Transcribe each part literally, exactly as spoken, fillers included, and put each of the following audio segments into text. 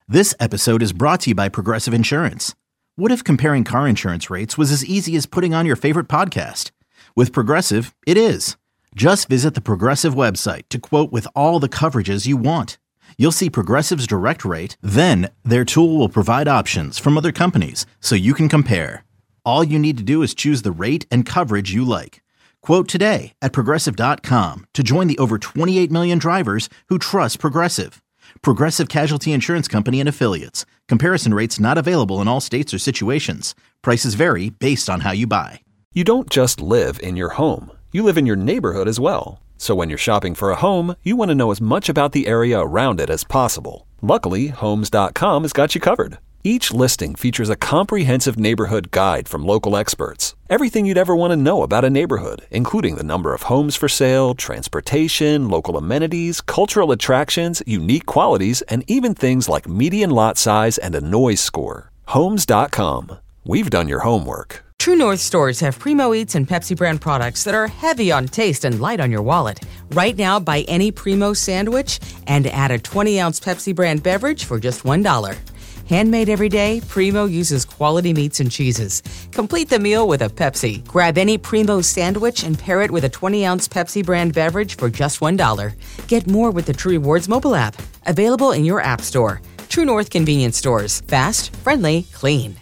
This episode is brought to you by Progressive Insurance. What if comparing car insurance rates was as easy as putting on your favorite podcast? With Progressive, it is. Just visit the Progressive website to quote with all the coverages you want. You'll see Progressive's direct rate, then their tool will provide options from other companies so you can compare. All you need to do is choose the rate and coverage you like. Quote today at progressive dot com to join the over twenty-eight million drivers who trust Progressive. Progressive Casualty Insurance Company and Affiliates. Comparison rates not available in all states or situations. Prices vary based on how you buy. You don't just live in your home. You live in your neighborhood as well. So when you're shopping for a home, you want to know as much about the area around it as possible. Luckily, Homes dot com has got you covered. Each listing features a comprehensive neighborhood guide from local experts. Everything you'd ever want to know about a neighborhood, including the number of homes for sale, transportation, local amenities, cultural attractions, unique qualities, and even things like median lot size and a noise score. Homes dot com. We've done your homework. True North stores have Primo Eats and Pepsi brand products that are heavy on taste and light on your wallet. Right now, buy any Primo sandwich and add a twenty ounce Pepsi brand beverage for just one dollar. Handmade every day, Primo uses quality meats and cheeses. Complete the meal with a Pepsi. Grab any Primo sandwich and pair it with a twenty ounce Pepsi brand beverage for just one dollar. Get more with the True Rewards mobile app. Available in your app store. True North convenience stores. Fast, friendly, clean.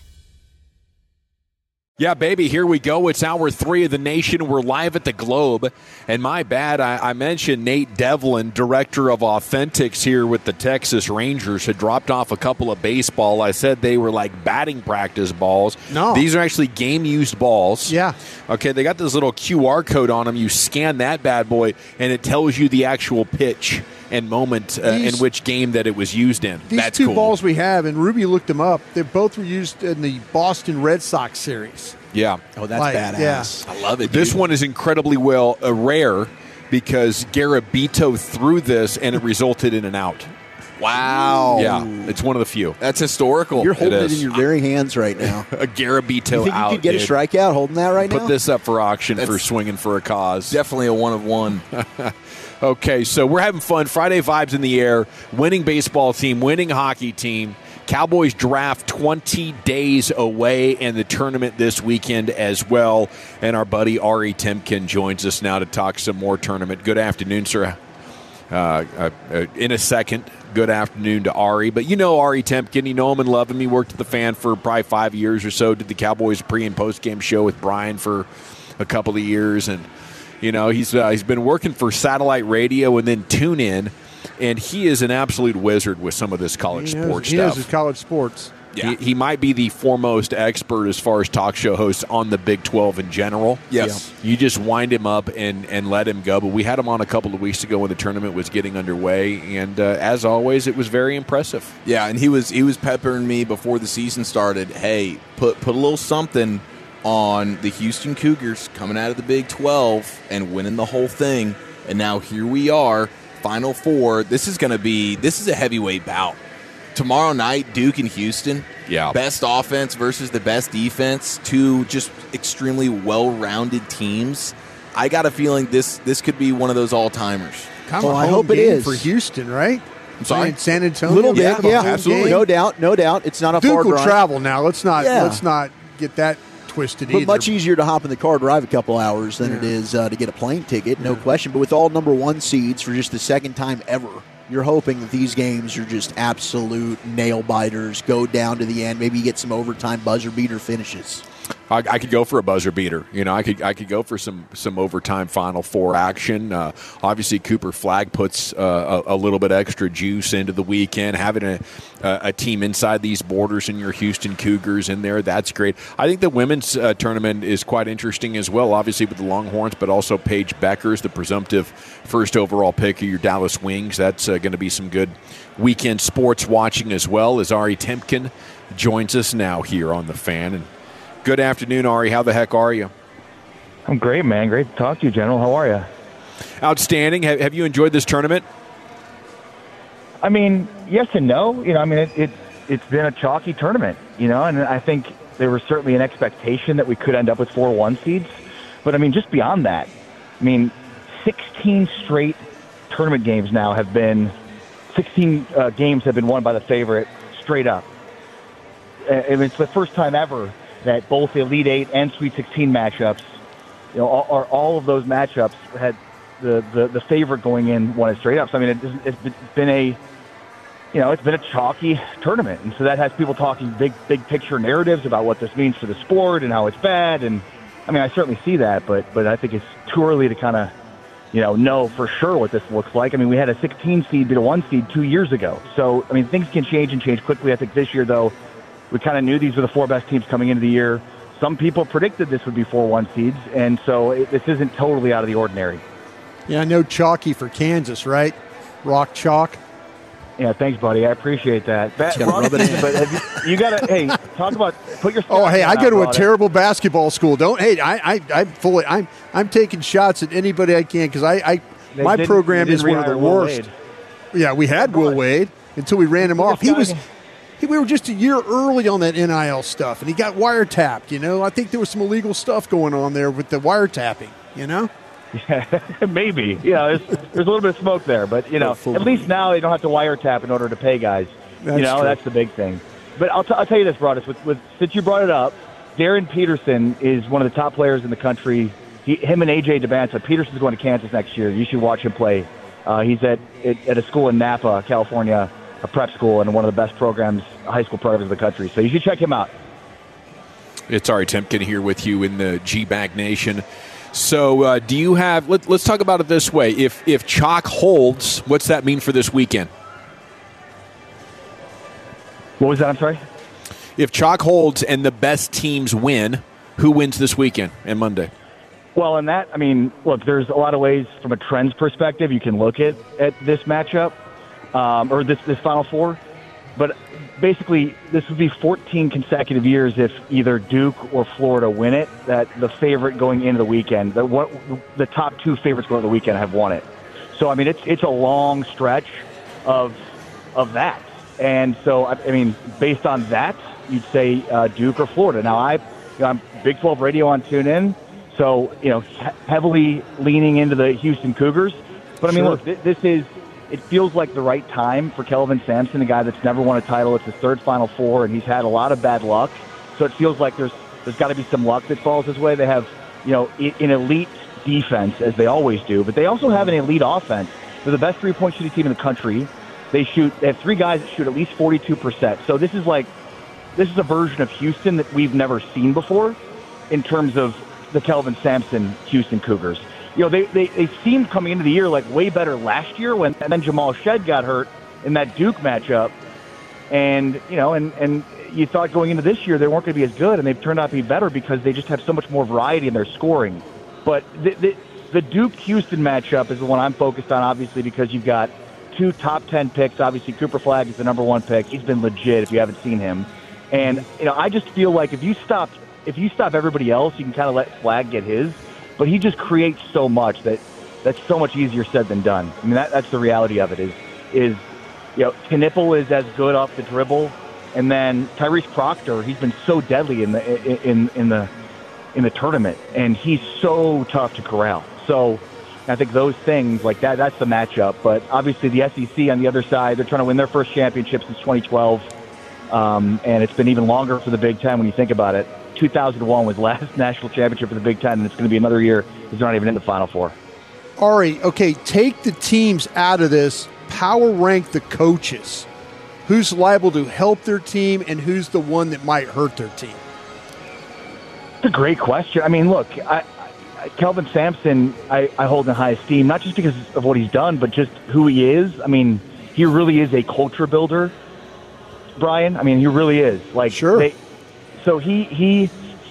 Yeah, baby, here we go. It's hour three of the nation. We're live at the Globe. And my bad, I, I mentioned Nate Devlin, director of Authentics here with the Texas Rangers, had dropped off a couple of baseball. I said they were like batting practice balls. No. These are actually game-used balls. Yeah. Okay, they got this little Q R code on them. You scan that bad boy, and it tells you the actual pitch and moment uh, these, in which game that it was used in. These That's two cool. balls we have, and Ruby looked them up, they both were used in the Boston Red Sox series. Yeah. Oh, that's like, badass. Yeah. I love it, This dude. one is incredibly well uh, rare because Garabito threw this, and it resulted in an out. Wow. Yeah, it's one of the few. That's historical. You're holding It it, is. in your very hands right now. A Garabito You think out. you could get dude. a strikeout holding that right Put now? this up for auction That's for swinging for a cause. Definitely a one of one. Okay, so we're having fun. Friday vibes in the air. Winning baseball team, winning hockey team. Cowboys draft twenty days away, and the tournament this weekend as well. And our buddy Ari Temkin joins us now to talk some more tournament. Good afternoon, sir. Uh, uh, uh, in a second, good afternoon to Ari. But you know Ari Temkin. You know him and love him. He worked at the Fan for probably five years or so. Did the Cowboys pre- and post-game show with Brian for a couple of years. And, you know, he's uh, he's been working for satellite radio and then TuneIn. And he is an absolute wizard with some of this college He knows, sports he stuff. knows his college sports. Yeah. He, he might be the foremost expert as far as talk show hosts on the Big twelve in general. Yes. Yeah. You just wind him up and, and let him go. But we had him on a couple of weeks ago when the tournament was getting underway. And uh, as always, it was very impressive. Yeah, and he was he was peppering me before the season started. Hey, put put a little something on the Houston Cougars coming out of the Big twelve and winning the whole thing. And now here we are, Final Four. This is going to be this is a heavyweight bout. Tomorrow night, Duke and Houston. Yeah. Best offense versus the best defense. Two just extremely well-rounded teams. I got a feeling this this could be one of those all-timers. Kind Well, of a I home hope it game is. for Houston, right? I'm sorry? Playing San Antonio. A little bit, kind of a yeah, home absolutely. game. No doubt, no doubt. It's not a Duke far will drive. travel now. Let's not Yeah. let's not get that twisted But either. much easier to hop in the car, drive a couple hours than Yeah. it is uh, to get a plane ticket, no question. But with all number one seeds for just the second time ever, you're hoping that these games are just absolute nail biters, go down to the end. Maybe you get some overtime buzzer beater finishes. I, I could go for a buzzer beater. You know, I could I could go for some some overtime Final Four action. Uh, obviously, Cooper Flagg puts uh, a, a little bit extra juice into the weekend. Having a, a a team inside these borders and your Houston Cougars in there, that's great. I think the women's uh, tournament is quite interesting as well. Obviously, with the Longhorns, but also Paige Beckers, the presumptive first overall pick of your Dallas Wings. That's uh, going to be some good weekend sports watching as well. As Ari Temkin joins us now here on the Fan. And good afternoon, Ari. How the heck are you? I'm great, man. Great to talk to you, General. How are you? Outstanding. Have, have you enjoyed this tournament? I mean, yes and no. You know, I mean, it, it, it's been a chalky tournament, you know, and I think there was certainly an expectation that we could end up with four one seeds. But, I mean, just beyond that, I mean, sixteen straight tournament games now have been – sixteen uh, games have been won by the favorite straight up. And it's the first time ever that both the Elite Eight and Sweet sixteen matchups, you know, all, are all of those matchups had the, the, the favorite going in won it straight up. So I mean, it, it's been a, you know, it's been a chalky tournament, and so that has people talking big, big picture narratives about what this means for the sport and how it's bad. And I mean, I certainly see that, but but I think it's too early to kind of, you know, know for sure what this looks like. I mean, we had a sixteen seed beat a one seed two years ago, so I mean, things can change and change quickly. I think this year, though, we kind of knew these were the four best teams coming into the year. Some people predicted this would be four one seeds, and so it, this isn't totally out of the ordinary. Yeah, I know chalky for Kansas, right? Rock chalk. Yeah, thanks, buddy. I appreciate that. Ba- rub it in. But have you, you got to, hey, talk about, put your. Oh, hey, I go to a it. terrible basketball school. Don't, hey, I, I, I'm fully, I'm, I'm taking shots at anybody I can because I, I my program is one of the worst. Yeah, we had Will Wade until we ran him off. He was, he, we were just a year early on that N I L stuff, and he got wiretapped. You know, I think there was some illegal stuff going on there with the wiretapping. You know. Yeah, maybe. Yeah, there's, there's a little bit of smoke there, but you know, at least now they don't have to wiretap in order to pay guys. That's you know, true. That's the big thing. But I'll, t- I'll tell you this, Broadus, with, with since you brought it up, Darren Peterson is one of the top players in the country. He, him and A J Debanza. Peterson's going to Kansas next year. You should watch him play. Uh, he's at, at at a school in Napa, California, a prep school, and one of the best programs, high school programs in the country. So you should check him out. It's Ari Temkin here with you in the G-Bag Nation. So uh, do you have let, – let's talk about it this way. If if chalk holds, what's that mean for this weekend? What was that? I'm sorry? If chalk holds and the best teams win, who wins this weekend and Monday? Well, in that, I mean, look, there's a lot of ways from a trends perspective you can look at, at this matchup um, or this, this Final Four. But basically, this would be fourteen consecutive years if either Duke or Florida win it, that the favorite going into the weekend, the, what, the top two favorites going into the weekend have won it. So, I mean, it's it's a long stretch of of that. And so, I, I mean, based on that, you'd say uh, Duke or Florida. Now, I, you know, I'm Big twelve Radio on TuneIn, so, you know, he- heavily leaning into the Houston Cougars. But, I mean, Sure. look, th- this is – it feels like the right time for Kelvin Sampson, a guy that's never won a title. It's his third Final Four, and he's had a lot of bad luck. So it feels like there's there's got to be some luck that falls his way. They have, you know, an elite defense, as they always do, but they also have an elite offense. They're the best three-point shooting team in the country. They shoot. They have three guys that shoot at least forty-two percent. So this is like this is a version of Houston that we've never seen before in terms of the Kelvin Sampson Houston Cougars. You know, they, they, they seemed coming into the year like way better last year when and then Jamal Shed got hurt in that Duke matchup. And, you know, and, and you thought going into this year they weren't going to be as good, and they've turned out to be better because they just have so much more variety in their scoring. But the, the, the Duke-Houston matchup is the one I'm focused on, obviously, because you've got two top ten picks. Obviously, Cooper Flagg is the number one pick. He's been legit if you haven't seen him. And, you know, I just feel like if you stop, if you stop everybody else, you can kind of let Flagg get his. But he just creates so much that that's so much easier said than done. I mean, that, that's the reality of it is, is, you know, Knipple is as good off the dribble. And then Tyrese Proctor, he's been so deadly in the, in, in the, in the tournament, and he's so tough to corral. So I think those things like that, that's the matchup. But obviously the S E C on the other side, they're trying to win their first championship since twenty twelve. Um, and it's been even longer for the Big Ten when you think about it. two thousand one was the last national championship for the Big Ten, and it's going to be another year because they're not even in the Final Four. Ari, okay, take the teams out of this, power rank the coaches. Who's liable to help their team and who's the one that might hurt their team? It's a great question. I mean, look, I, I, Kelvin Sampson, I, I hold in high esteem, not just because of what he's done, but just who he is. I mean, he really is a culture builder, Brian. I mean, he really is. Like, sure. They, so he, he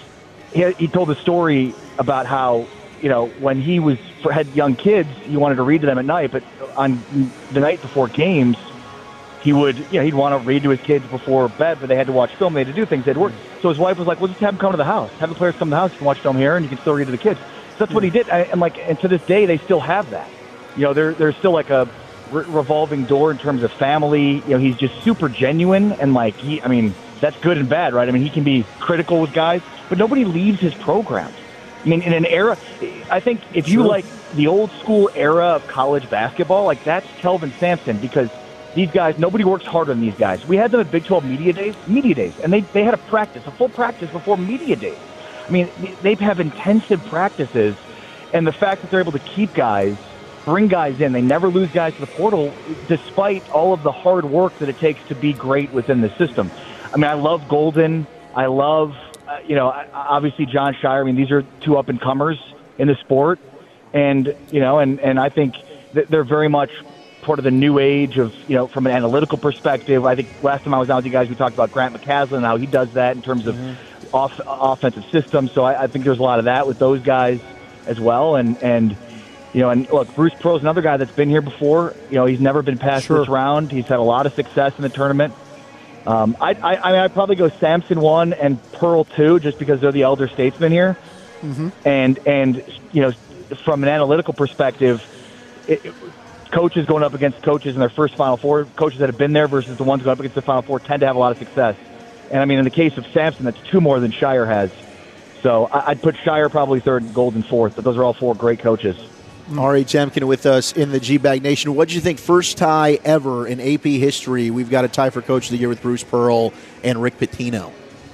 he he told a story about how, you know, when he was had young kids, he wanted to read to them at night, but on the night before games, he would, you know, he'd want to read to his kids before bed, but they had to watch film. They had to do things. They had to work. So his wife was like, well, just have them come to the house. Have the players come to the house. You can watch film here, and you can still read to the kids. So that's what he did. And, like, and to this day, they still have that. You know, there, there's still like a re- revolving door in terms of family. You know, he's just super genuine. And, like, he, I mean, that's good and bad, right? I mean, he can be critical with guys, but nobody leaves his programs. I mean, in an era, I think if you Sure. like the old school era of college basketball, like that's Kelvin Sampson, because these guys, nobody works harder than these guys. We had them at Big twelve Media Days, Media Days, and they, they had a practice, a full practice before Media Days. I mean, they have intensive practices, and the fact that they're able to keep guys, bring guys in, they never lose guys to the portal, despite all of the hard work that it takes to be great within the system. I mean, I love Golden. I love, uh, you know, obviously Jon Scheyer. I mean, these are two up-and-comers in the sport, and, you know, and, and I think that they're very much part of the new age of, you know, from an analytical perspective. I think last time I was out with you guys, we talked about Grant McCaslin and how he does that in terms of mm-hmm. off, offensive systems. So I, I think there's a lot of that with those guys as well. And, and you know, and look, Bruce Pearl's another guy that's been here before. You know, he's never been past sure. this round. He's had a lot of success in the tournament. Um, I, I, I mean, I'd probably go Sampson one and Pearl two, just because they're the elder statesmen here. Mm-hmm. And, and, you know, from an analytical perspective, it, it, coaches going up against coaches in their first Final Four, coaches that have been there versus the ones going up against the Final Four tend to have a lot of success. And, I mean, in the case of Sampson, that's two more than Scheyer has. So I'd put Scheyer probably third and Golden fourth, but those are all four great coaches. Ari Temkin with us in the G-Bag Nation. What did you think? First tie ever in A P history. We've got a tie for Coach of the Year with Bruce Pearl and Rick Pitino.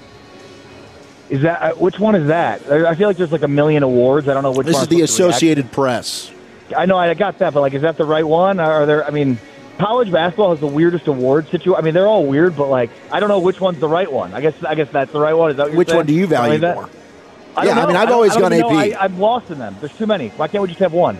Is that which one is that? I feel like there's like a million awards. I don't know which this one. This is the Associated Press. I know I got that, but like, is that the right one? Are there? I mean, college basketball has the weirdest award situation. I mean, they're all weird, but like, I don't know which one's the right one. I guess I guess that's the right one. Is that what you're which saying? one do you value more? I yeah, I mean, I've always gone A P. I, I'm lost in them. There's too many. Why can't we just have one?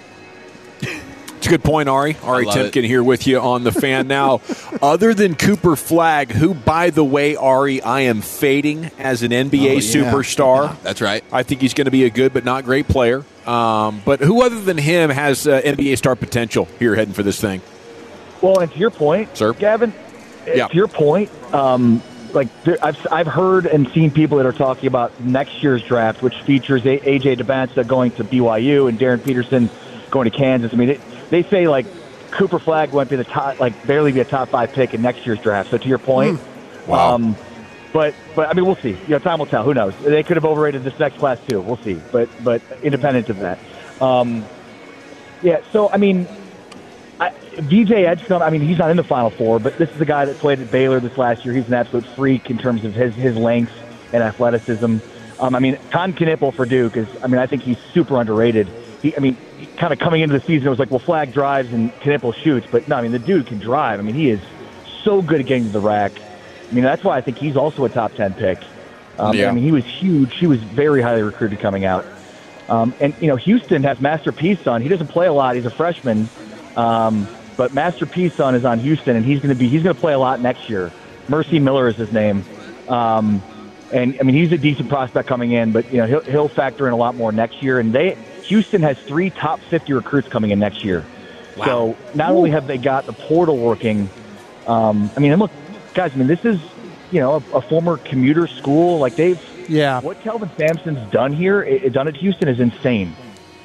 It's a good point, Ari. Ari Temkin here with you on The Fan. Now, other than Cooper Flagg, who, by the way, Ari, I am fading as an N B A oh, yeah. superstar. Yeah, that's right. I think he's going to be a good but not great player. Um, but who other than him has uh, N B A star potential here heading for this thing? Well, and to your point, Sir? Gavin, yeah. to your point, um, like there, I've I've heard and seen people that are talking about next year's draft, which features A J Debinska going to B Y U and Darren Peterson going to Kansas. I mean, it, they say like Cooper Flagg won't be the top, like barely be a top five pick in next year's draft. So to your point, mm. wow. Um, but but I mean, we'll see. You know, time will tell. Who knows? They could have overrated this next class too. We'll see. But but independent of that, um, yeah. So I mean. I, V J Edgecombe, I mean, he's not in the Final Four, but this is a guy that played at Baylor this last year. He's an absolute freak in terms of his, his length and athleticism. Um, I mean, Con Knippel for Duke is, I mean, I think he's super underrated. He, I mean, kind of coming into the season, it was like, well, Flagg drives and Knippel shoots, but no, I mean, the dude can drive. I mean, he is so good at getting to the rack. I mean, that's why I think he's also a top ten pick. Um, yeah. I mean, he was huge. He was very highly recruited coming out. Um, and, you know, Houston has Master Peace on. He doesn't play a lot. He's a freshman. Um, but Master Peason is on Houston, and he's going to be—he's going to play a lot next year. Mercy Miller is his name, um, and I mean he's a decent prospect coming in, but you know he'll he'll factor in a lot more next year. And they Houston has three top fifty recruits coming in next year. Wow. So not Ooh. only have they got the portal working, um, I mean, and look, guys, I mean this is you know a, a former commuter school. Like they've yeah. What Kelvin Sampson's done here, it, done at Houston, is insane.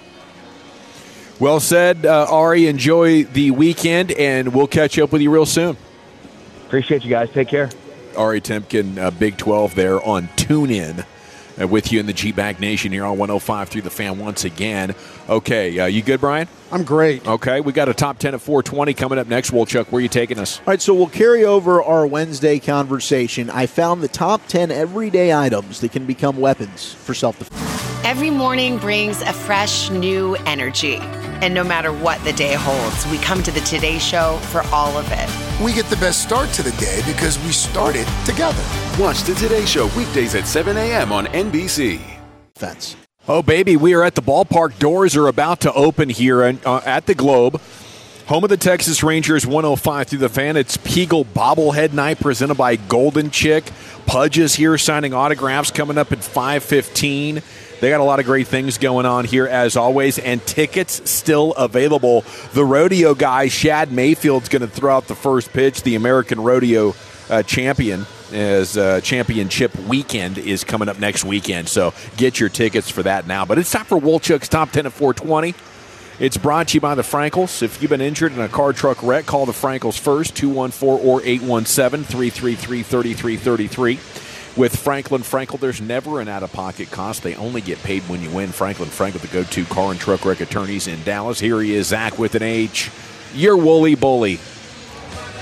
Well said, uh, Ari. Enjoy the weekend, and we'll catch up with you real soon. Appreciate you guys. Take care. Ari Temkin, uh, Big twelve there on TuneIn uh, with you in the G-Bag Nation here on one oh five through The Fan once again. Okay, uh, you good, Brian? I'm great. Okay, we got a top ten at four twenty coming up next. Wolchuk, where are you taking us? All right, so we'll carry over our Wednesday conversation. I found the top ten everyday items that can become weapons for self-defense. Every morning brings a fresh, new energy. And no matter what the day holds, we come to the Today Show for all of it. We get the best start to the day because we started together. Watch the Today Show weekdays at seven a.m. on N B C. Fence. Oh, baby, we are at the ballpark. Doors are about to open here uh, at the Globe. Home of the Texas Rangers, one oh five through The Fan. It's Peagle Bobblehead Night presented by Golden Chick. Pudge is here signing autographs coming up at five fifteen. They got a lot of great things going on here, as always, and tickets still available. The rodeo guy, Shad Mayfield's going to throw out the first pitch. The American Rodeo uh, champion, as uh, championship weekend is coming up next weekend. So get your tickets for that now. But it's time for Wolchuk's Top ten at four twenty. It's brought to you by the Frankels. If you've been injured in a car truck wreck, call the Frankels first, two one four or eight one seven, three three three, three three three three. With Franklin Frankel, there's never an out-of-pocket cost. They only get paid when you win. Franklin Frankel, the go-to car and truck wreck attorneys in Dallas. Here he is, Zach with an H. You're Wooly Bully.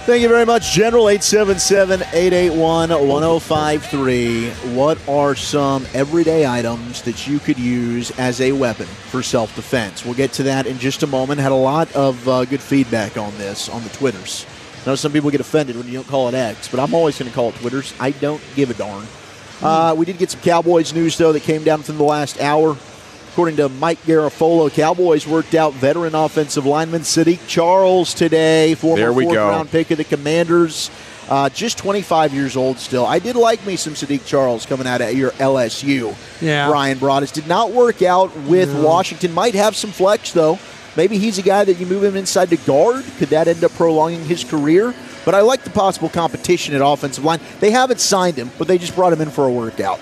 Thank you very much, General. eight seven seven, eight eight one, one oh five three. What are some everyday items that you could use as a weapon for self-defense? We'll get to that in just a moment. Had a lot of uh, good feedback on this on the Twitters. I know some people get offended when you don't call it X, but I'm always going to call it Twitters. I don't give a darn. Uh, we did get some Cowboys news, though, that came down within the last hour. According to Mike Garafolo, Cowboys worked out veteran offensive lineman Sadiq Charles today, former fourth-round pick of the Commanders. Uh, just twenty-five years old still. I did like me some Sadiq Charles coming out of your L S U. Yeah. Brian Broaddus did not work out with no. Washington. Might have some flex, though. Maybe he's a guy that you move him inside to guard. Could that end up prolonging his career? But I like the possible competition at offensive line. They haven't signed him, but they just brought him in for a workout.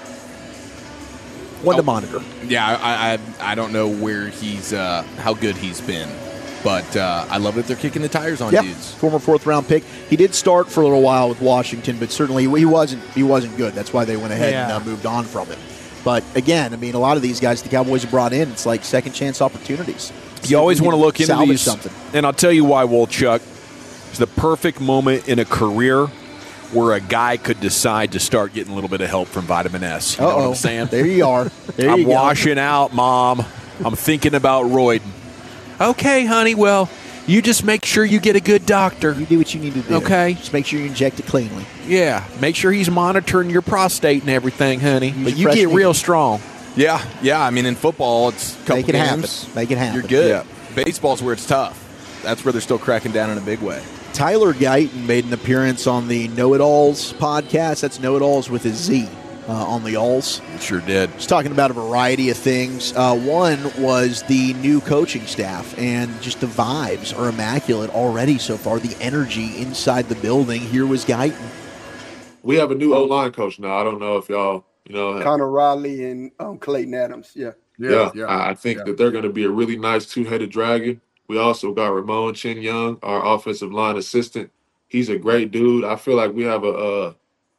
One oh, to monitor. Yeah, I, I I don't know where he's, uh, how good he's been. But uh, I love that they're kicking the tires on yep. dudes. Former fourth-round pick. He did start for a little while with Washington, but certainly he wasn't he wasn't good. That's why they went ahead yeah. and uh, moved on from him. But, again, I mean, a lot of these guys the Cowboys have brought in, it's like second-chance opportunities. You so always want to look into these. Something. And I'll tell you why, Wolchuk. It's the perfect moment in a career where a guy could decide to start getting a little bit of help from Vitamin S. You Uh-oh. know what I'm saying? There you are. There I'm you washing go. out, Mom. I'm thinking about roiding. Okay, honey, well, you just make sure you get a good doctor. You do what you need to do. Okay. Just make sure you inject it cleanly. Yeah. Make sure he's monitoring your prostate and everything, honey. Use but you get real strong. Yeah. Yeah. I mean, in football, it's a couple Make it games. happen. Make it happen. You're good. Yeah. Baseball's where it's tough. That's where they're still cracking down in a big way. Tyler Guyton made an appearance on the Know-It-Alls podcast. That's Know-It-Alls with a Z uh, on the Alls. It sure did. He's talking about a variety of things. Uh, one was the new coaching staff, and just the vibes are immaculate already so far. The energy inside the building. Here was Guyton. We have a new O-line coach now. I don't know if y'all, you know. Connor Riley and um, Clayton Adams, yeah. Yeah, yeah, yeah. I think yeah. that they're going to be a really nice two-headed dragon. We also got Ramon Chin Young, our offensive line assistant. He's a great dude. I feel like we have a,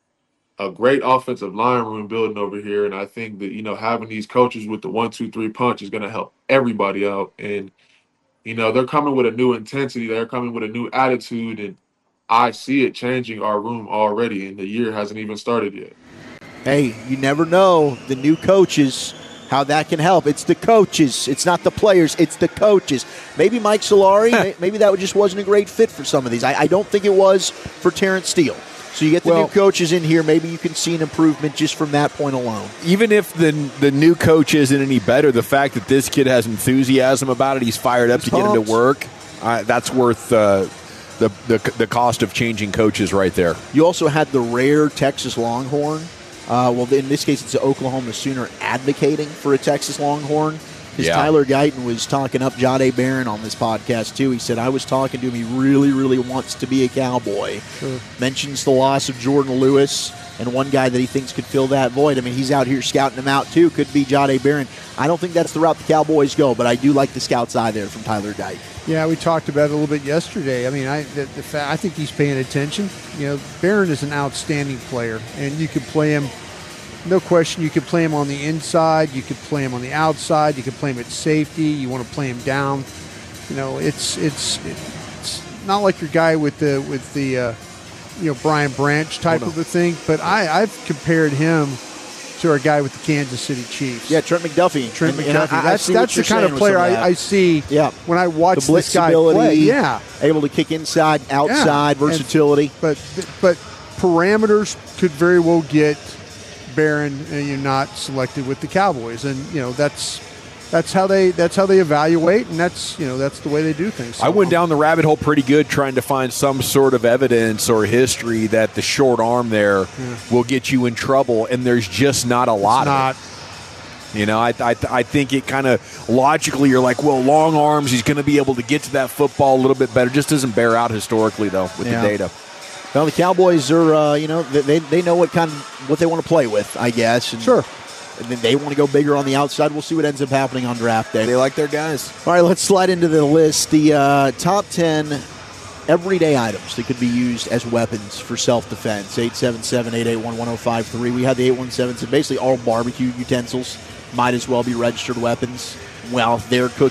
a a great offensive line room building over here, and I think that, you know, having these coaches with the one, two, three punch is going to help everybody out. And, you know, they're coming with a new intensity. They're coming with a new attitude, and I see it changing our room already, and the year hasn't even started yet. Hey, you never know. The new coaches, how that can help. It's the coaches. It's not the players. It's the coaches. Maybe Mike Solari, maybe that just wasn't a great fit for some of these. I, I don't think it was for Terrence Steele. So you get the well, new coaches in here. Maybe you can see an improvement just from that point alone. Even if the the new coach isn't any better, the fact that this kid has enthusiasm about it, he's fired up he's to pumped. get into work, uh, that's worth uh, the, the the cost of changing coaches right there. You also had the rare Texas Longhorn. Uh, well, in this case, it's the Oklahoma Sooner advocating for a Texas Longhorn. Because yeah. Tyler Guyton was talking up Jahdae Barron on this podcast, too. He said, I was talking to him. He really, really wants to be a Cowboy. Sure. Mentions the loss of Jordan Lewis and one guy that he thinks could fill that void. I mean, he's out here scouting him out, too. Could be Jahdae Barron. I don't think that's the route the Cowboys go, but I do like the scout's eye there from Tyler Guyton. Yeah, we talked about it a little bit yesterday. I mean, I the, the fa- I think he's paying attention. You know, Barron is an outstanding player, and you could play him. No question, you could play him on the inside. You could play him on the outside. You could play him at safety. You want to play him down. You know, it's it's it's not like your guy with the with the uh, you know Brian Branch type oh, no. of a thing. But I I've compared him to our guy with the Kansas City Chiefs. Yeah, Trent McDuffie. Trent and, McDuffie. And I, that's that's the kind of player I, I see. Yeah. when I watch the this guy play. Yeah, able to kick inside, outside, yeah. versatility. And, but but parameters could very well get Barron, and you're not selected with the Cowboys, and you know that's that's how they that's how they evaluate, and that's you know that's the way they do things. So, I went down the rabbit hole pretty good trying to find some sort of evidence or history that the short arm there yeah. will get you in trouble, and there's just not a lot it's not. of it. You know, I I, I think it kind of logically you're like, well, long arms, he's going to be able to get to that football a little bit better. Just doesn't bear out historically though with yeah. the data. Well, the Cowboys are, uh, you know, they they know what kind of what they want to play with, I guess. And, sure. And then they want to go bigger on the outside. We'll see what ends up happening on draft day. They like their guys. All right, let's slide into the list. The uh, top ten everyday items that could be used as weapons for self-defense. eight seven seven, eight eight one, one oh five three. We had the eight one seven, so basically all barbecue utensils might as well be registered weapons while they're cooking.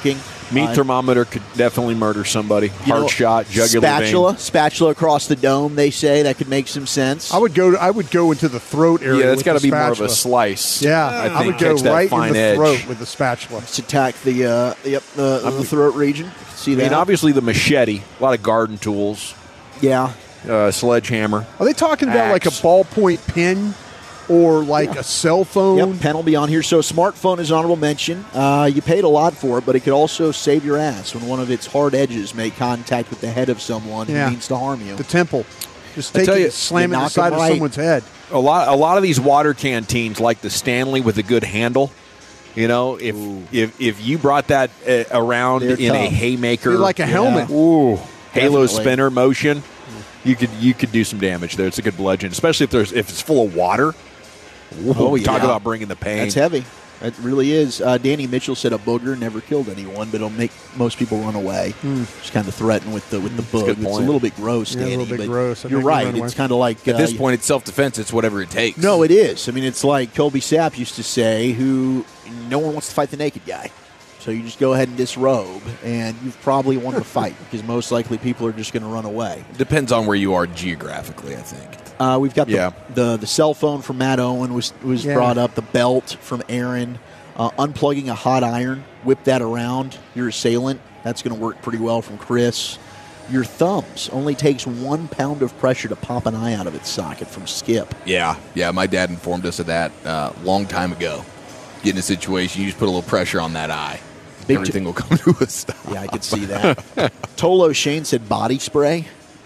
Meat Uh, thermometer could definitely murder somebody. You Heart know, shot, jugular spatula, vein. spatula across the dome. They say that could make some sense. I would go. To, I would go into the throat area. Yeah, that's with got to the be more of spatula. a slice. Yeah, I I, think would go catch that right fine in the edge. throat with the spatula. Let's attack the uh, yep the, the throat region. See I that? mean, obviously the machete, a lot of garden tools. Yeah. Uh, sledgehammer. Are they talking about like a Axe. ballpoint pen or like a cell phone? Yep, pen will be on here. So, smartphone is honorable mention. Uh, you paid a lot for it, but it could also save your ass when one of its hard edges make contact with the head of someone Yeah. who means to harm you. The temple. Just I take tell it you, and slam you it in the knock side 'em of right. someone's head. A lot, a lot of these water canteens, like the Stanley with a good handle. You know, if if if you brought that uh, around They're in a tough. haymaker, Be like a helmet. ooh, halo Definitely. spinner motion, you could you could do some damage there. It's a good bludgeon, especially if there's if it's full of water. Ooh, Oh, yeah. talk about bringing the pain. That's heavy. It really is. Uh, Danny Mitchell said a booger never killed anyone, but it'll make most people run away. Just kind of threaten with the with the boog. Hmm. good It's a point. little bit gross, Yeah, a Danny. little bit but gross. I You're think we right. run away. It's kind of like At uh, this point, it's self-defense. It's whatever it takes. No, it is. I mean, it's like Colby Sapp used to say, who no one wants to fight the naked guy. So you just go ahead and disrobe, and you've probably won the fight because most likely people are just going to run away. Depends on where you are geographically, I think. Uh, we've got the, Yeah. the the cell phone from Matt Owen was was Yeah. brought up. The belt from Aaron. Uh, unplugging a hot iron, whip that around your assailant. That's going to work pretty well from Chris. Your thumbs only takes one pound of pressure to pop an eye out of its socket from Skip. Yeah, yeah. My dad informed us of that a uh, long time ago. Get in a situation, you just put a little pressure on that eye. Big Everything will come to a stop. Yeah, I could see that. Tolo Shane said body spray.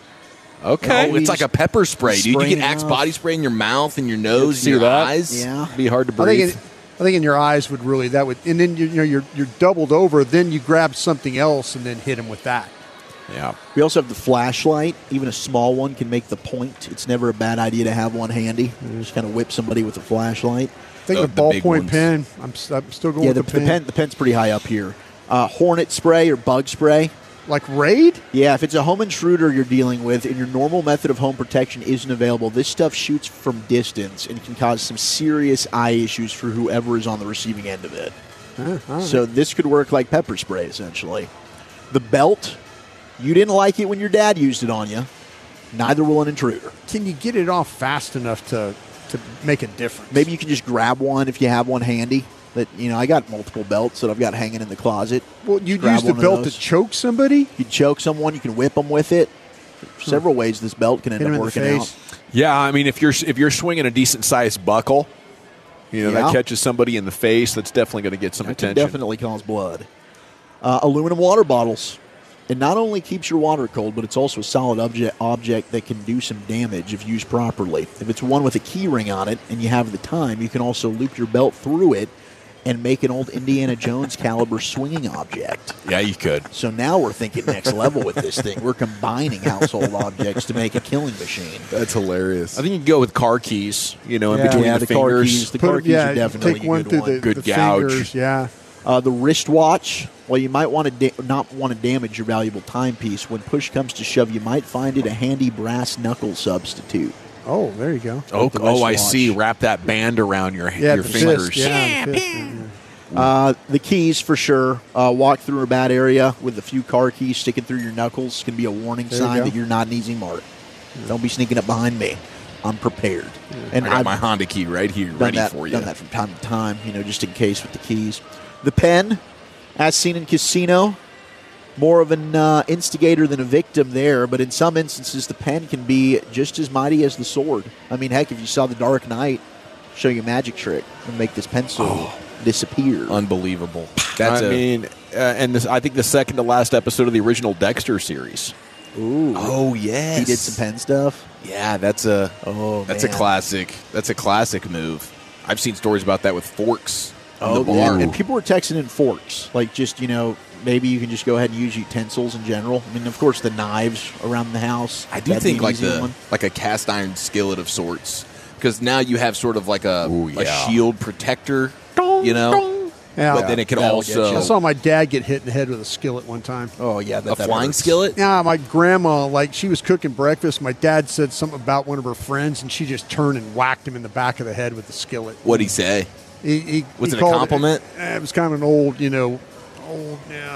Okay, Always it's like a pepper spray, dude. You spraying get Axe off. body spray in your mouth and your nose See and your that? eyes. Yeah. Be hard to I think, breathe. in, I think in your eyes would really that would, and then you, you know you're you're doubled over. Then you grab something else and then hit him with that. Yeah. We also have the flashlight. Even a small one can make the point. It's never a bad idea to have one handy. You just kind of whip somebody with a flashlight. I think Uh, the the big ballpoint ones. pen. I'm, s- I'm still going Yeah, with the, the, the pen. pen. The pen's pretty high up here. Uh, hornet spray or bug spray. Like Raid. Yeah, if it's a home intruder you're dealing with and your normal method of home protection isn't available, this stuff shoots from distance and can cause some serious eye issues for whoever is on the receiving end of it. Huh, all right. So this could work like pepper spray, essentially. The belt, you didn't like it when your dad used it on you. Neither will an intruder. Can you get it off fast enough to to make a difference? Maybe you can just grab one if you have one handy. That you know, I got multiple belts that I've got hanging in the closet. Well, you Grab use the one of belt to those. choke somebody. You choke someone, you can whip them with it. Several ways this belt can end Hit him up in the working face. out. Yeah, I mean, if you're if you're swinging a decent sized buckle, you know Yeah. that catches somebody in the face, that's definitely going to get some That can attention. definitely cause blood. Uh, aluminum water bottles. It not only keeps your water cold, but it's also a solid object, object that can do some damage if used properly. If it's one with a key ring on it and you have the time, you can also loop your belt through it and make an old Indiana Jones caliber swinging object. Yeah, you could. So now we're thinking next level with this thing. We're combining household objects to make a killing machine. That's hilarious. I think you can go with car keys. You know, in Yeah. between Yeah, the, the car fingers. keys. The Put car it- keys yeah, are definitely take a one good through one. the, Good the gouge. fingers. Yeah. Uh, the wristwatch, well, you might want to da- not want to damage your valuable timepiece. When push comes to shove, you might find it a handy brass knuckle substitute. Oh, there you go. Oh, the oh, I wristwatch. see. Wrap that band around your Yeah, your the fingers. fist. Yeah, the fist, yeah, yeah. Uh, the keys, for sure. Uh, walk through a bad area with a few car keys sticking through your knuckles can be a warning There you sign go. that you're not an easy mark. Don't be sneaking up behind me. I'm prepared. And I got I've my Honda key right here, done ready that, for you. done that from time to time, you know, just in case with the keys. The pen, as seen in Casino, more of an uh, instigator than a victim there, but in some instances, the pen can be just as mighty as the sword. I mean, heck, if you saw The Dark Knight, show you a magic trick and make this pencil Oh. disappear. Unbelievable. That's I a mean, uh, and this, I think the second to last episode of the original Dexter series. Ooh. oh yes, He did some pen stuff. Yeah, that's a Oh, that's man. a classic. That's a classic move. I've seen stories about that with forks in Oh, the yeah. bar. And people were texting in forks. Like, just, you know, maybe you can just go ahead and use utensils in general. I mean, of course, the knives around the house. I do that'd be think an like easy the one. like a cast iron skillet of sorts, because now you have sort of like a, Ooh, a yeah. shield protector, you know. Yeah. But then it can That'll get also you. I saw my dad get hit in the head with a skillet one time. Oh, yeah. That, a that flying hurts. skillet. Yeah, my grandma, like, she was cooking breakfast. My dad said something about one of her friends, and she just turned and whacked him in the back of the head with the skillet. What'd he say? He, he, Was he it a called compliment? eh, It, was kind of an old, you know, old, yeah.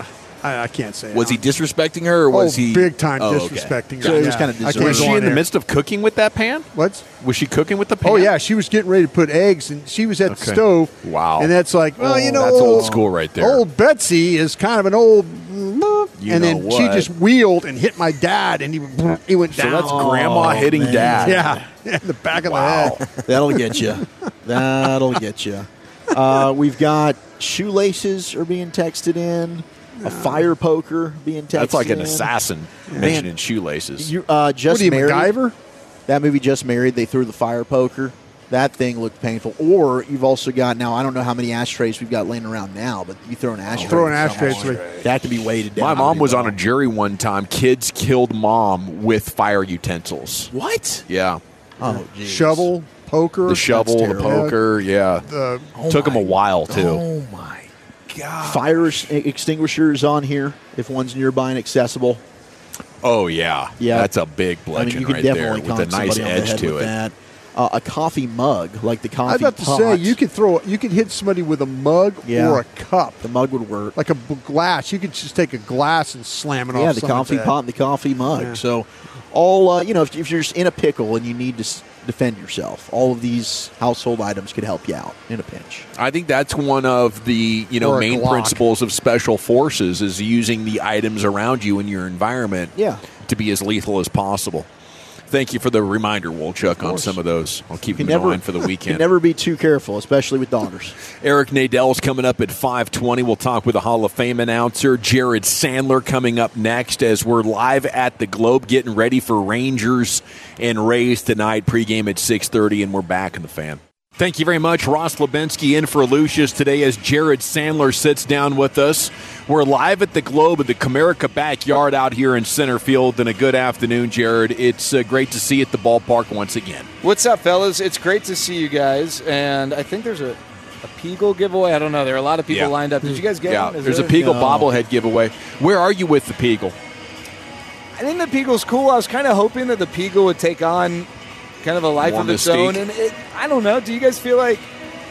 I, I can't say. Was he disrespecting her, or was oh, he big time oh, disrespecting okay. her? So he was Yeah. kind of I can't Was go she on in the there. midst of cooking with that pan? What? Was she cooking with the pan? Oh yeah, she was getting ready to put eggs, and she was at the Okay. stove. Wow. And that's like, well, Oh, you know, That's old school right there. Old Betsy is kind of an old. You and know then she what? just wheeled and hit my dad, and he he went So down. that's grandma hitting man. dad. Yeah, in the back of Wow. the head. That'll get you. That'll get you. Uh, we've got shoelaces are being texted in. A fire poker being texted That's like an in. assassin Man. mentioning shoelaces. You, uh, just What are you, married. MacGyver? That movie, Just Married, they threw the fire poker. That thing looked painful. Or you've also got, now I don't know how many ashtrays we've got laying around now, but you throw an ashtray. Throw an in ashtray. someone, that can be weighted down. My mom was on a jury one time. Kids killed mom with fire utensils. What? Yeah. Oh, geez. Shovel, poker. The shovel, the terrible. poker, yeah. The, Took them a while, too. Oh, my God. Fire ex- extinguishers on here if one's nearby and accessible. Oh, yeah. Yeah. That's a big I bludgeon mean, you could right there definitely with a conk nice somebody on the edge head to with it. that. Uh, a coffee mug, like the coffee I was about to pot. say you could throw, you could hit somebody with a mug Yeah. or a cup. The mug would work. Like a b- glass, you could just take a glass and slam it off. Yeah, the someone's coffee head. pot and the coffee mug. Yeah. So, all uh, you know, if, if you're just in a pickle and you need to s- defend yourself, all of these household items could help you out in a pinch. I think that's one of the you know Or a main Glock. principles of special forces is using the items around you in your environment Yeah. to be as lethal as possible. Thank you for the reminder, Wolchuk, on course. some of those. I'll keep You them can in mind for the You weekend. can never be too careful, especially with daughters. Eric Nadell's coming up at five twenty. We'll talk with a Hall of Fame announcer. Jared Sandler coming up next as we're live at the Globe getting ready for Rangers and Rays tonight. Pregame at six thirty, and we're back in the Fan. Thank you very much. Ross Lubinsky in for Lucius today as Jared Sandler sits down with us. We're live at the Globe at the Comerica backyard out here in center field. And a good afternoon, Jared. It's uh, great to see you at the ballpark once again. What's up, fellas? It's great to see you guys. And I think there's a, a Peagle giveaway. I don't know. There are a lot of people Yeah. lined up. Did you guys get Yeah, one? Is there's a there- Peagle No. bobblehead giveaway. Where are you with the Peagle? I think the Peagle's cool. I was kind of hoping that the Peagle would take on kind of a life More of its own. mystique. And it, I don't know. Do you guys feel like...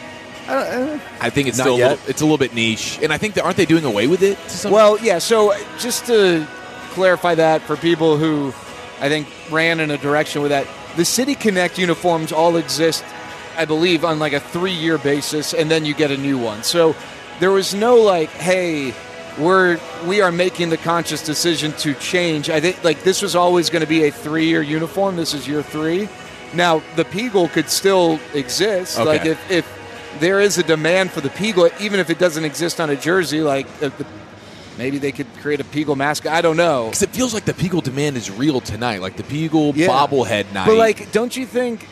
I don't, uh, I think it's Not still a yet. little, it's a little bit niche, and I think that aren't they doing away with it? To some Well, yeah, so just to clarify that for people who I think ran in a direction with that, the City Connect uniforms all exist, I believe, on like a three-year basis, and then you get a new one. So there was no like, hey, we're we are making the conscious decision to change. I think like this was always going to be a three-year uniform. This is year three. Now the Peagle could still exist. Okay. Like if, if there is a demand for the Peagle, even if it doesn't exist on a jersey, like uh, the, maybe they could create a Peagle mascot. I don't know. Because it feels like the Peagle demand is real tonight, like the Peagle Yeah. bobblehead night. But like, don't you think?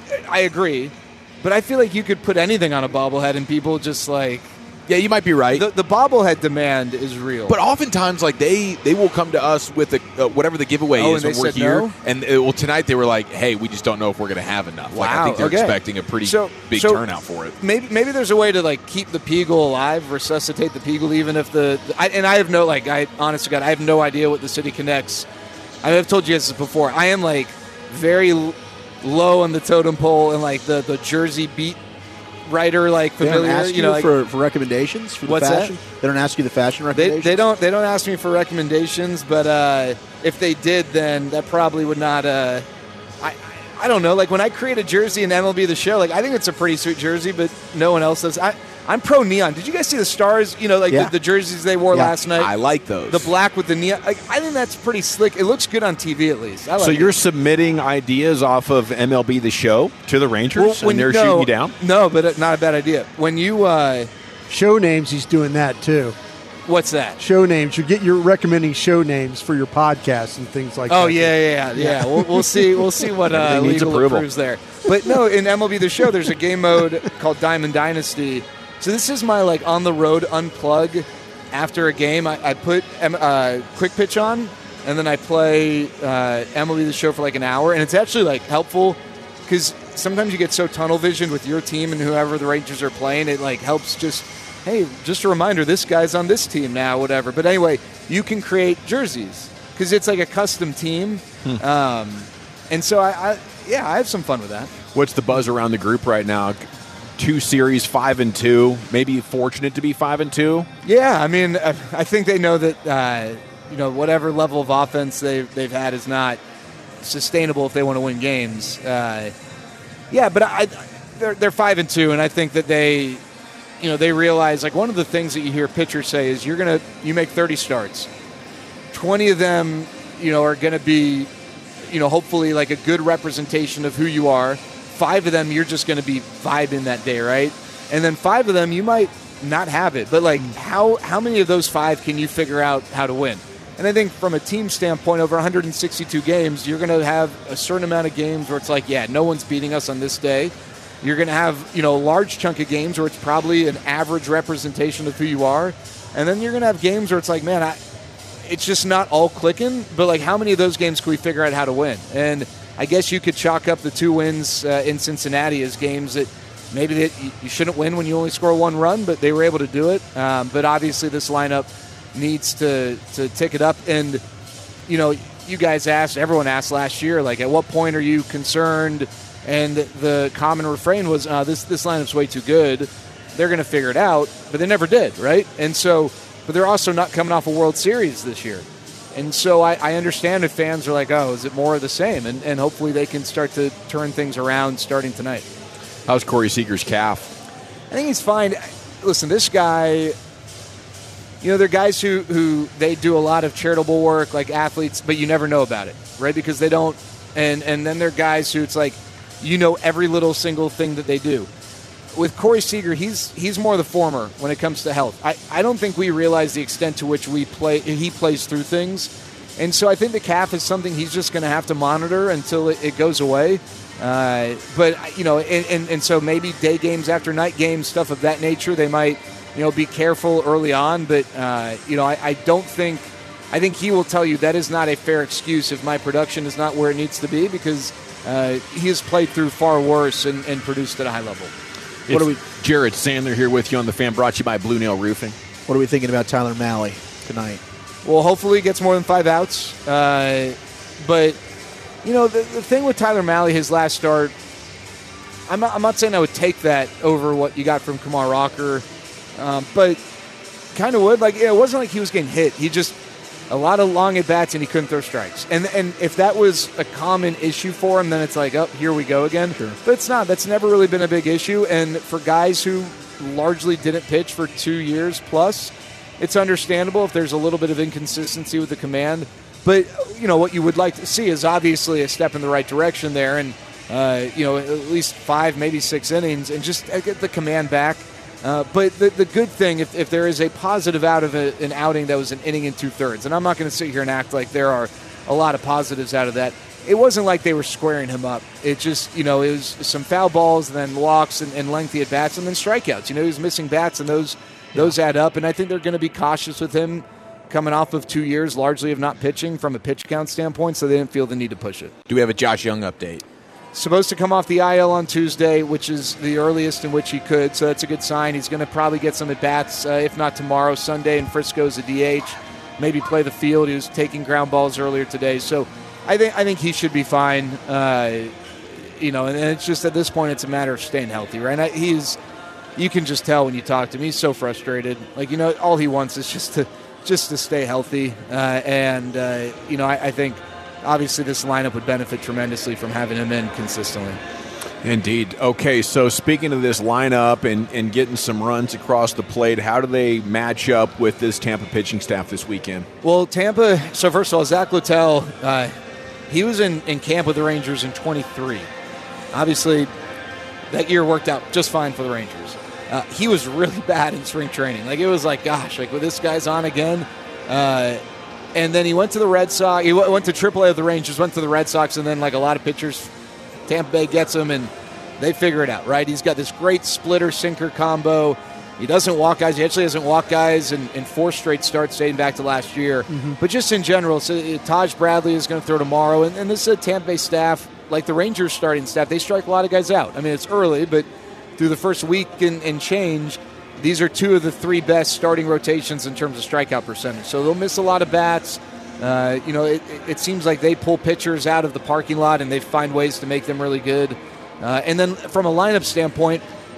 I agree, but I feel like you could put anything on a bobblehead and people just like. Yeah, you might be right. The, the bobblehead demand is real. But oftentimes, like they they will come to us with a, uh, whatever the giveaway Oh, is and when they we're said here. no? And uh, well, tonight they were like, "Hey, we just don't know if we're going to have enough." Like I Wow, think they're okay. expecting a pretty So- big so turnout for it. Maybe maybe there's a way to like keep the Peagle alive, resuscitate the Peagle, even if the. I, and I have no like. I honest to God, I have no idea what the City Connects. I have told you guys this before. I am like very l- low on the totem pole and like the the Jersey beat writer like They don't familiar. ask you you, know, like, for, for recommendations for the What's that? fashion. They don't ask you the fashion They, recommendations. they don't they don't ask me for recommendations, but uh, if they did, then that probably would not. Uh, I I don't know. Like when I create a jersey in M L B The Show, like I think it's a pretty sweet jersey, but no one else does. I I'm pro neon. Did you guys see the Stars? You know, like Yeah. the, the jerseys they wore Yeah. last night. I like those. The black with the neon. Like, I think that's pretty slick. It looks good on T V at least. I like So it. you're submitting ideas off of M L B The Show to the Rangers, and they're no, shooting you down? No, but uh, not a bad idea. When you uh, Show names, he's doing that too. What's that? Show names. You get you're recommending show names for your podcasts and things like Oh that. yeah, yeah, yeah. yeah. We'll, we'll see. We'll see what uh, Everything needs legal approval. approves there. But no, in M L B The Show, there's a game mode called Diamond Dynasty. So this is my like on the road unplug after a game. I, I put um, uh, quick pitch on, and then I play uh, M L B The Show for like an hour, and it's actually like helpful because sometimes you get so tunnel visioned with your team and whoever the Rangers are playing. It like helps just. Hey, just a reminder, this guy's on this team now, whatever. But anyway, you can create jerseys because it's like a custom team. Hmm. Um, and so, I, I, yeah, I have some fun with that. What's the buzz around the group right now? two series, five and two. Maybe fortunate to be five and two. Yeah, I mean, I think they know that uh, you know whatever level of offense they they've had is not sustainable if they want to win games. Uh, yeah, but I, they're they're five and two, and I think that they, you know, they realize like one of the things that you hear pitchers say is you're gonna you make thirty starts, twenty of them, you know, are gonna be, you know, hopefully like a good representation of who you are. Five of them you're just gonna be vibing that day, right? And then five of them you might not have it, but like how how many of those five can you figure out how to win? And I think from a team standpoint, over one hundred sixty-two games, you're going to have a certain amount of games where it's like, yeah, no one's beating us on this day. You're going to have, you know, a large chunk of games where it's probably an average representation of who you are. And then you're going to have games where it's like, man, I, it's just not all clicking. But, like, how many of those games can we figure out how to win? And I guess you could chalk up the two wins uh, in Cincinnati as games that maybe they, you shouldn't win when you only score one run, but they were able to do it. Um, but obviously this lineup needs to, to tick it up. And, you know, you guys asked, everyone asked last year, like, at what point are you concerned? And the common refrain was, uh, this this lineup's way too good. They're going to figure it out. But they never did, right? And so, but they're also not coming off a World Series this year. And so I, I understand if fans are like, oh, is it more of the same? And, and hopefully they can start to turn things around starting tonight. How's Corey Seager's calf? I think he's fine. Listen, this guy... You know, they're guys who, who they do a lot of charitable work, like athletes, but you never know about it, right? Because they don't, and, and then they're guys who it's like, you know every little single thing that they do. With Corey Seager, he's he's more the former when it comes to health. I, I don't think we realize the extent to which we play he plays through things. And so I think the calf is something he's just going to have to monitor until it, it goes away. Uh, but, you know, and, and, and so maybe day games after night games, stuff of that nature, they might – you know, be careful early on, but, uh, you know, I, I don't think, I think he will tell you that is not a fair excuse if my production is not where it needs to be, because uh, he has played through far worse and, and produced at a high level. It's what are we? Jared Sandler here with you on The Fan, brought to you by Blue Nail Roofing. What are we thinking about Tyler Mahle tonight? Well, hopefully he gets more than five outs. Uh, but, you know, the, the thing with Tyler Mahle, his last start, I'm not, I'm not saying I would take that over what you got from Kumar Rocker. Um, but kind of would. Like, yeah, it wasn't like he was getting hit. He just, a lot of long at-bats, and he couldn't throw strikes. And and if that was a common issue for him, then it's like, oh, here we go again. Sure. But it's not. That's never really been a big issue. And for guys who largely didn't pitch for two years plus, it's understandable if there's a little bit of inconsistency with the command. But, you know, what you would like to see is obviously a step in the right direction there. And, uh, you know, at least five, maybe six innings, and just get the command back. Uh, but the, the good thing, if, if there is a positive out of a, an outing that was an inning and two-thirds, and I'm not going to sit here and act like there are a lot of positives out of that, it wasn't like they were squaring him up. It just, you know, it was some foul balls and then walks and, and lengthy at-bats and then strikeouts. You know, he was missing bats, and those those add up, and I think they're going to be cautious with him coming off of two years largely of not pitching from a pitch count standpoint, so they didn't feel the need to push it. Do we have a Josh Young update? Supposed to come off the I L on Tuesday, which is the earliest in which he could, so that's a good sign. He's going to probably get some at-bats, uh, if not tomorrow. Sunday in Frisco is a D H, maybe play the field. He was taking ground balls earlier today, so I think I think he should be fine. Uh, you know, and, and it's just at this point it's a matter of staying healthy, right? I, he's, you can just tell when you talk to him, he's so frustrated. Like, you know, all he wants is just to just to stay healthy, uh, and uh, you know, I, I think. Obviously, this lineup would benefit tremendously from having him in consistently. Indeed. Okay, so speaking of this lineup and, and getting some runs across the plate, how do they match up with this Tampa pitching staff this weekend? Well, Tampa, so first of all, Zach Littell, uh, he was in, in camp with the Rangers in twenty-three. Obviously, that year worked out just fine for the Rangers. Uh, he was really bad in spring training. Like, it was like, gosh, like, well, this guy's on again. Uh And then he went to the Red Sox. He went to triple A of the Rangers, went to the Red Sox, and then, like a lot of pitchers, Tampa Bay gets him, and they figure it out, right? He's got this great splitter-sinker combo. He doesn't walk guys. He actually doesn't walk guys in, in four straight starts dating back to last year. Mm-hmm. But just in general, so Taj Bradley is going to throw tomorrow, and, and this is a Tampa Bay staff, like the Rangers starting staff, they strike a lot of guys out. I mean, it's early, but through the first week and, and change, these are two of the three best starting rotations in terms of strikeout percentage. So they'll miss a lot of bats. Uh, you know, it, it seems like they pull pitchers out of the parking lot and they find ways to make them really good. Uh, and then from a lineup standpoint,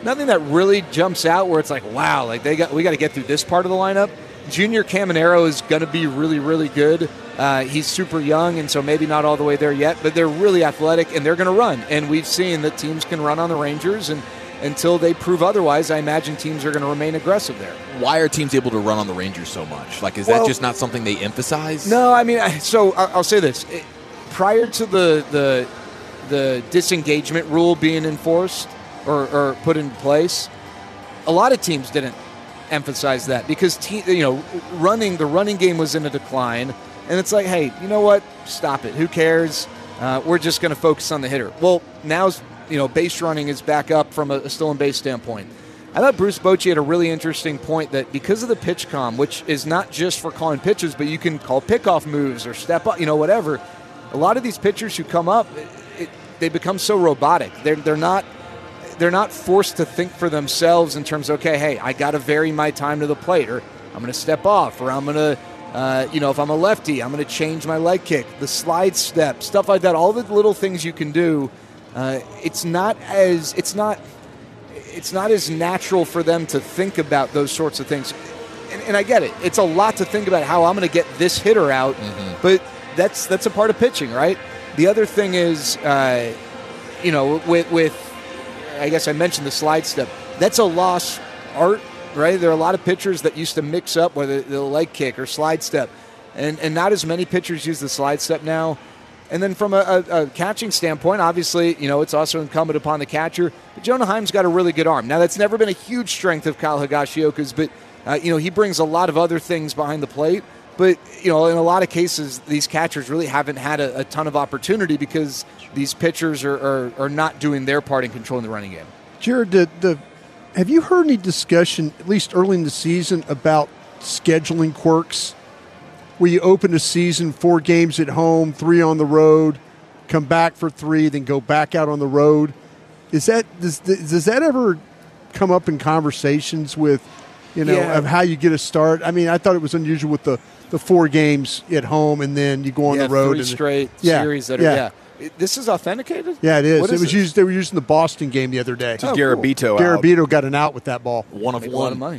nothing that really jumps out where it's like, wow, like they got we got to get through this part of the lineup. Junior Caminero is going to be really, really good. Uh, he's super young, and so maybe not all the way there yet, but they're really athletic, and they're going to run. And we've seen that teams can run on the Rangers, and until they prove otherwise, I imagine teams are going to remain aggressive there. Why are teams able to run on the Rangers so much? Like, is well, that just not something they emphasize? No, I mean, so I'll say this. Prior to the the, the disengagement rule being enforced or, or put in place, a lot of teams didn't emphasize that because te- you know running the running game was in a decline, and it's like, hey, you know what? Stop it. Who cares? Uh, we're just going to focus on the hitter. Well, now's you know base running is back up from a, a stolen base standpoint. I thought Bruce Bochy had a really interesting point that because of the pitch comm, which is not just for calling pitches, but you can call pickoff moves or step up, you know, whatever. A lot of these pitchers who come up, it, it, they become so robotic. They're they're not. They're not forced to think for themselves in terms of, okay, hey, I got to vary my time to the plate, or I'm going to step off, or I'm going to, uh, you know, if I'm a lefty, I'm going to change my leg kick, the slide step, stuff like that. All the little things you can do. Uh, it's not as it's not it's not as natural for them to think about those sorts of things. And, and I get it. It's a lot to think about how I'm going to get this hitter out, mm-hmm. but that's that's a part of pitching, right? The other thing is, uh, you know, with with I guess I mentioned the slide step. That's a lost art, right? There are a lot of pitchers that used to mix up whether the leg kick or slide step, and and not as many pitchers use the slide step now. And then from a, a, a catching standpoint, obviously, you know, it's also incumbent upon the catcher. But Jonah Heim's got a really good arm. Now, that's never been a huge strength of Kyle Higashioka's, but, uh, you know, he brings a lot of other things behind the plate. But, you know, in a lot of cases, these catchers really haven't had a, a ton of opportunity because these pitchers are, are, are not doing their part in controlling the running game. Jared, the, the, have you heard any discussion, at least early in the season, about scheduling quirks? Where you open a season, four games at home, three on the road, come back for three, then go back out on the road. Is that does, does that ever come up in conversations with, you know, yeah. of how you get a start? I mean, I thought it was unusual with the, the four games at home and then you go on yeah, the road. Three and straight yeah, series that are, yeah. yeah. This is authenticated? Yeah, it is. What It is was this? used. They were using the Boston game the other day. Oh, Garabito cool. out. Garabito got an out with that ball. One of Made one. A lot of money.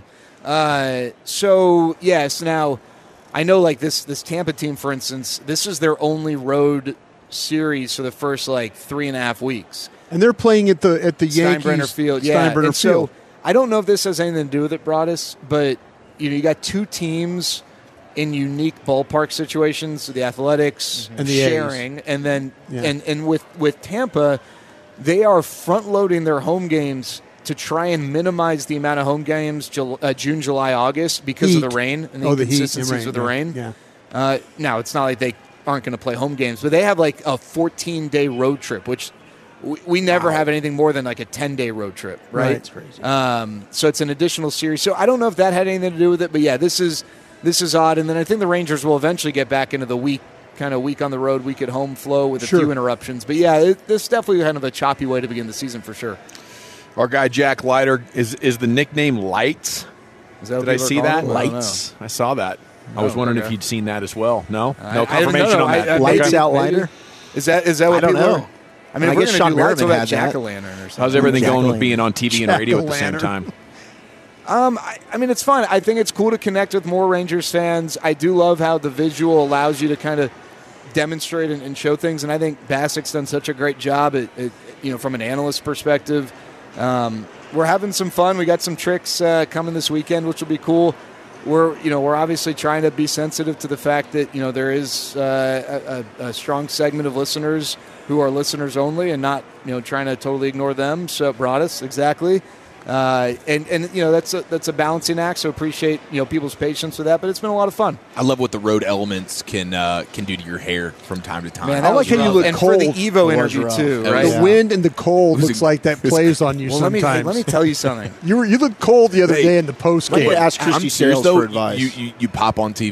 Uh, so, yes, now I know like this this Tampa team, for instance, this is their only road series for the first like three and a half weeks. And they're playing at the at the Yankees Steinbrenner Field. Yeah, Steinbrenner and Field. so I don't know if this has anything to do with it, Broadus, but you know, you got two teams in unique ballpark situations, the Athletics And the sharing, and then Yeah. and, and with, with Tampa, they are front loading their home games to try and minimize the amount of home games Jul- uh, June, July, August because Heat. of the rain and the Oh, the heat and inconsistencies rain, with the yeah, rain. yeah. Uh, now, it's not like they aren't going to play home games, but they have like a fourteen-day road trip, which we, we never Wow. have anything more than like a ten-day road trip, right? Right. That's crazy. Um, so it's an additional series. So I don't know if that had anything to do with it, but yeah, this is this is odd. And then I think the Rangers will eventually get back into the week, kind of week on the road, week at home flow with a Sure. few interruptions. But yeah, it, this is definitely kind of a choppy way to begin the season for sure. Our guy Jack Leiter is is the nickname Lights. Is that what Did I people are see calling that? him? I don't Lights. I saw that. I Oh, was wondering okay. if you'd seen that as well. No, I- no I don't confirmation know. on that. I- I- Lights maybe- out maybe- lighter? Is that is that what I don't people know. are? I mean, I if we're guess going Sean to do lights, Merriman what about had that. Jack-o'-lantern or something? How's everything going with Jack-o'-lantern. being on T V and radio at the same Jack-o'-lantern. time? Um, I, I mean, it's fun. I think it's cool to connect with more Rangers fans. I do love how the visual allows you to kind of demonstrate and, and show things, and I think Basic's done such a great job at, at you know, from an analyst perspective. Um, we're having some fun. We got some tricks uh, coming this weekend, which will be cool. We're, you know, we're obviously trying to be sensitive to the fact that, you know, there is uh, a, a strong segment of listeners who are listeners only, and not, you know, trying to totally ignore them. So it brought us exactly. Uh, and, and you know, that's a, that's a balancing act, so appreciate, you know, people's patience with that, but it's been a lot of fun. I love what the road elements can uh, can do to your hair from time to time. Man, I that like was how you rough. look and cold. for the Evo It was interview rough. too, That right? was- The wind and the cold It was looks a- like that plays on you Well, let me sometimes. let me tell you something. you were you looked cold the other Hey, day in the post Like game. to ask Christy I'm serious Sales though. for advice. You, you you pop on T V.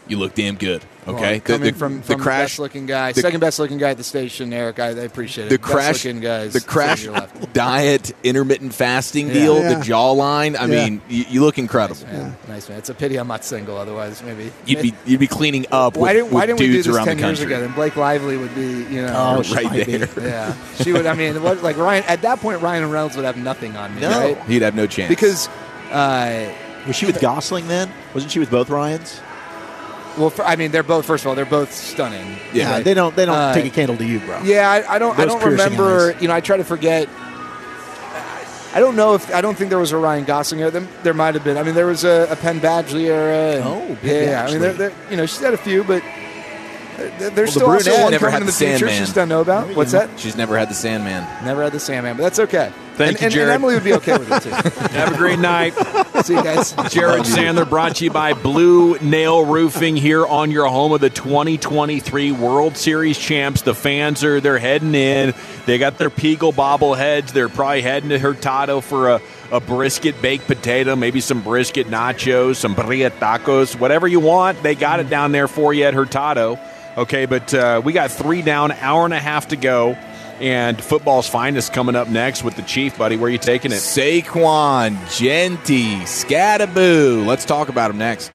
you look damn good. Okay, well, coming the, from, the, from the crash, best looking guy, the, second best looking guy at the station, Eric. I, I appreciate it. The best crash, looking guys. the crash diet, intermittent fasting yeah. deal, Yeah. the jawline. I Yeah. mean, you, you look incredible. Nice man. nice man. It's a pity I'm not single. Otherwise, maybe you'd be you'd be cleaning up. Why with, didn't Why with didn't we do dudes this around ten the years country. ago? Then Blake Lively would be, you know, Oh, right there. Yeah, she would. I mean, what, like Ryan at that point, Ryan Reynolds would have nothing on me. No, right? he'd have no chance because. Uh, was she with Gosling then? Wasn't she with both Ryans? Well, for, I mean, they're both. First of all, they're both stunning. Yeah, right? they don't. They don't uh, take a candle to you, bro. Yeah, I, I don't. Those I don't piercing remember. eyes. You know, I try to forget. I don't know if I don't think there was a Ryan Gosling era. There, there might have been. I mean, there was a, a Penn Badgley era. And, Oh, Penn yeah, yeah. I mean, Badgley. they're, they're, you know, she's had a few, but there- there's Well, still the also brunette one never coming had in the the future. Sandman. She just doesn't know about. What's that? She's never had the Sandman. Never had the Sandman, but that's okay. Thank and, you, and, Jared. and Emily would be okay with it too. Have a great night. See you guys. Jared Sandler brought to you by Blue Nail Roofing here on your home of the twenty twenty-three World Series champs. The fans are they're heading in. They got their Peagle bobbleheads. They're probably heading to Hurtado for a, a brisket baked potato, maybe some brisket nachos, some birria tacos, whatever you want. They got it down there for you at Hurtado. Okay, but uh, we got three down, hour and a half to go. And football's finest coming up next with the Chief, buddy. Where are you taking it? Saquon, Genty, Scattaboo. Let's talk about him next.